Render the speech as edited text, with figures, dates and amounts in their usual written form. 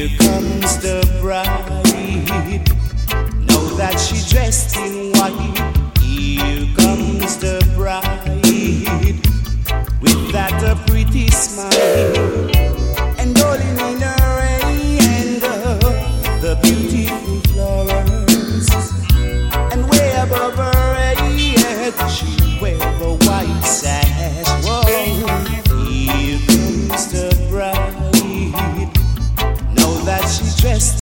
Here comes the bride. Know that she dressed in white. Here comes the bride with that a pretty smile.